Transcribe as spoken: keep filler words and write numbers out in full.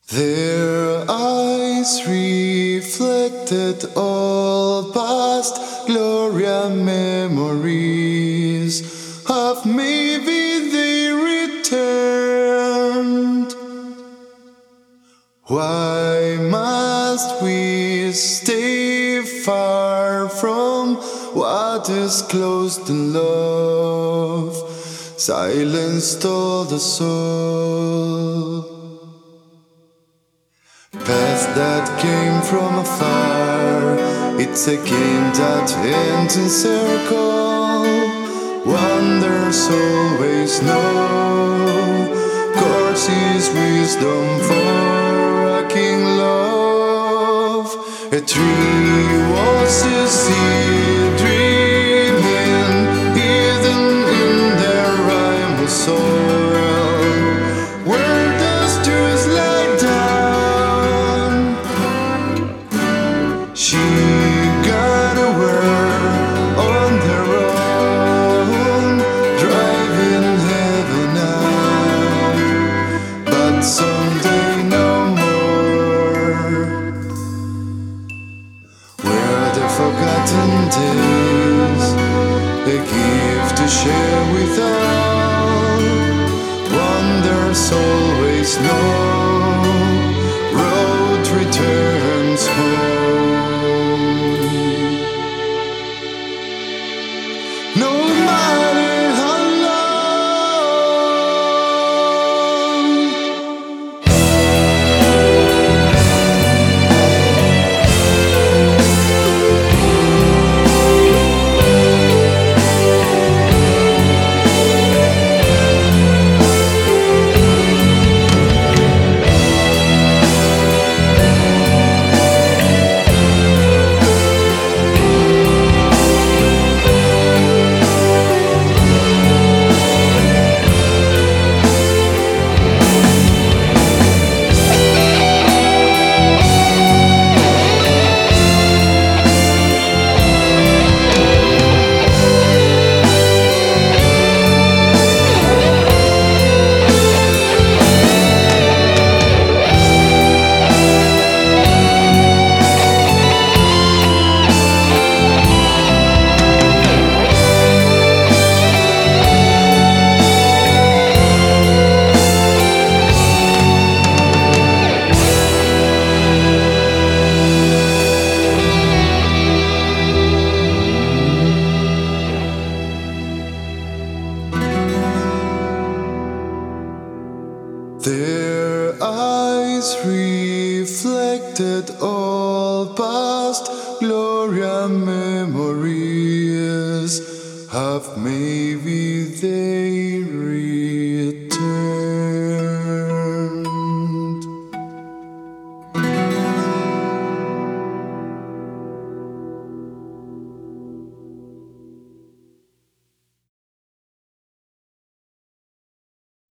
Their eyes reflected all past Gloria memories of maybe they returned. Why must we stay far from what is closed in love? Silence stole the soul. Path that came from afar, it's a game that ends in circle. Wonders always know, course is wisdom for a king love. A tree was a seed dreaming, hidden in their rhyme soil. Where does truth lie down? She got away on their own, driving heaven out, but someday no more. Where the forgotten days, a gift to share with all. Wonders always know, road returns home. No matter how long. Their eyes reflected all past Gloria memories of maybe they